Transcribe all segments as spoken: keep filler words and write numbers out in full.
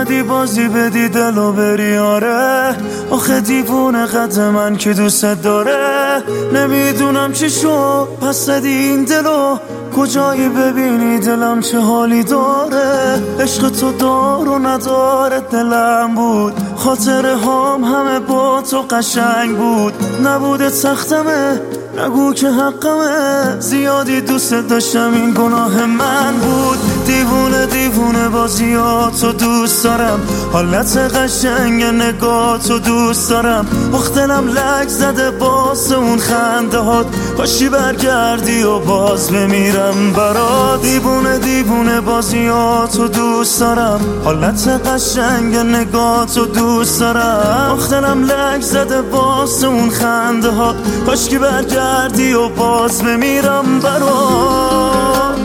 اومدی بازی بدی دلو بری آره. آخه دیوونه قد من که دوست داره. نمیدونم چی شد پس زدی این دلو، کجایی ببینی دلم چه حالی داره. عشق تو دار و نداره دلم بود، خاطره هام همه با تو قشنگ بود. نبوده سختمه نگو که حقمه، زیادی دوست داشتم این گناه من بود. دیوونه دیوونه بازیاتو دوست دارم، حالت قشنگ نگاتو دوست دارم. آخ دلم لک زده باز اون خنده هات، کاشی برگردی و باز بمیرم برات. دیوونه دیوونه بازیاتو دوست دارم، حالت قشنگ نگاتو دوست دارم. آخ دلم لک زده باز اون خنده هات، کاشکی برگردی و باز بمیرم برات.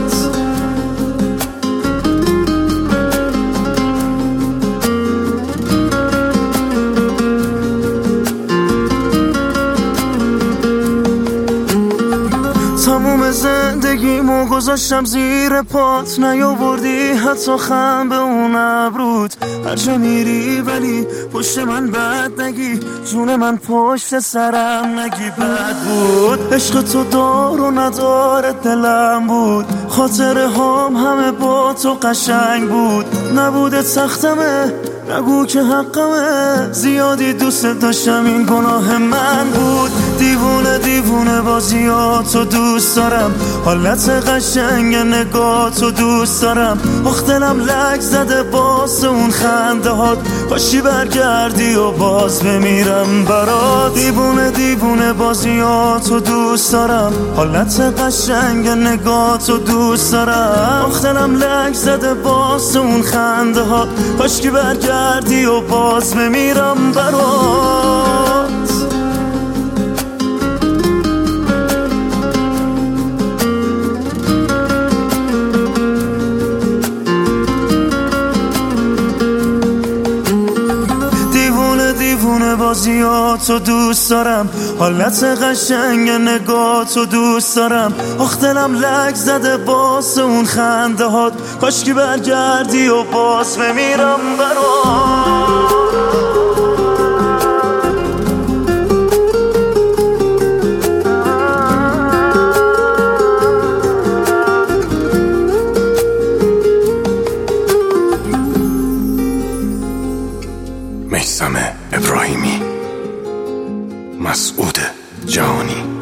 تموم زندگیمو گذاشتم زیر پات، نیاوردی حتی خم به اون ابروت. هرچه میری ولی پشت من بد نگی، جون من پشت سرم نگی بد بود. عشق تو دار و نداره دلم بود، خاطره هام همه با تو قشنگ بود. نبوده سختمه نگو که حقمه، زیادی دوست داشتم این گناه من بود. دیوونه دیوونه بازیاتو دوست دارم، حالت قشنگ نگاتو دوست دارم. آخ دلم لک زده باز اون خنده هات، کاشی برگردی و باز بمیرم برات. دیوونه دیوونه بازیاتو دوست دارم، حالت قشنگ نگاتو دوست دارم. آخ دلم لک زده باز اون خنده هات، کاشکی برگردی و باز بمیرم برات. دیوونه بازیاتو دوست دارم، حالت قشنگ نگاتو دوست دارم. آخ دلم لک زده باز اون خنده هات، کاشکی برگردی و باز بمیرم برات. میثم ابراهیمی، مسعود جهانی.